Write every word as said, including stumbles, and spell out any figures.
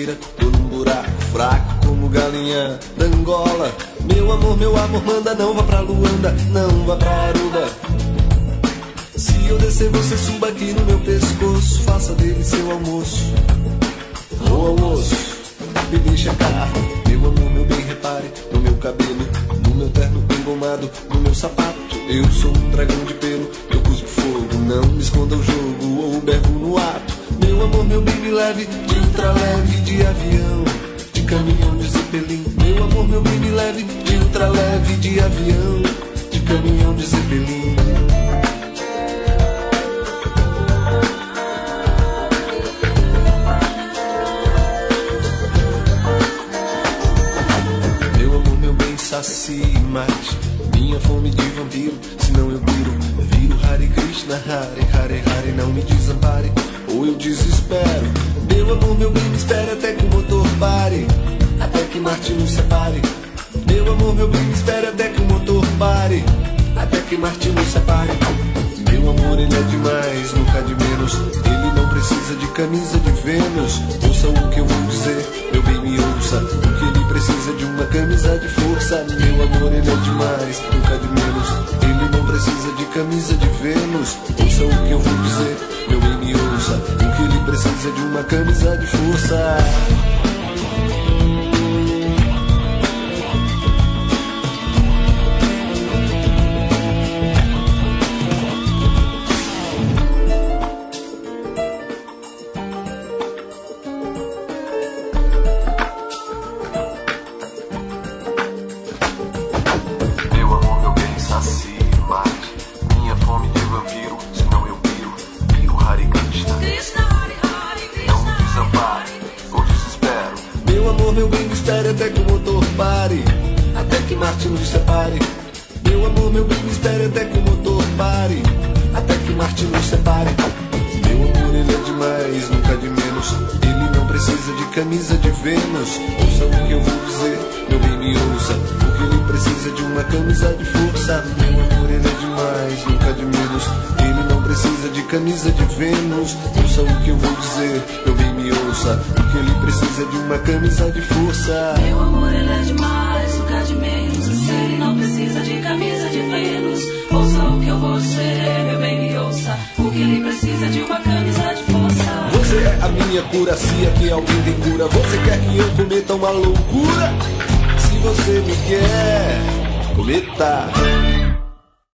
beira, tô num buraco fraco como galinha da Angola. Meu amor, meu amor, manda, não vá pra Luanda, não vá pra Aruba. Se eu descer, você suba aqui no meu pescoço, faça dele seu almoço. O almoço, me deixa cá. Meu amor, meu bem, repare no meu cabelo, no meu terno engomado, no meu sapato. Eu sou um dragão de pelo, eu cuspo fogo, não me esconda o jogo ou berro no ato. Meu amor, meu bem, me leve de ultraleve, de avião, de caminhão, de zeppelin. Meu amor, meu bem, me leve de ultraleve, de avião, de caminhão, de zeppelin. Meu amor, meu bem, sacie mais minha fome de vampiro, senão eu viro, viro Hare Krishna, Hare Hare Hare, não me desampare, ou eu desespero. Meu amor, meu bem, me espere até que o motor pare, até que Marte nos separe. Meu amor, meu bem, me espere até que o motor pare, até que Marte nos separe. Meu amor, ele é demais, nunca de menos, ele não precisa de camisa de Vênus. Ouça o que eu vou dizer, meu bem, me ouça, porque ele precisa de uma camisa de força. Meu amor, ele é demais, nunca de menos, ele não precisa de camisa de Vênus. Ouça o que eu vou dizer, meu bem, me ouça, porque ele precisa de uma camisa de força. Até que o motor pare, até que Marte nos separe. Meu amor, meu bem, me espere até que o motor pare, até que Marte nos separe. Meu amor, ele é demais, nunca de menos, ele não precisa de camisa de Vênus. Ouça o que eu vou dizer, meu bem, me ouça, porque ele precisa de uma camisa de força. Meu amor, ele é demais, nunca de menos, ele não precisa de camisa de Vênus. Ouça o que eu vou dizer, meu bem, me ouça, porque ele precisa de uma camisa de força. Meu amor, ele é demais, nunca de menos, ele não precisa de camisa de Vênus. Ouça o que eu vou dizer, meu bem, me ouça, porque ele precisa de uma camisa de força. Você é a minha cura, se é que alguém tem cura. Você quer que eu cometa uma loucura? Se você me quer, cometa.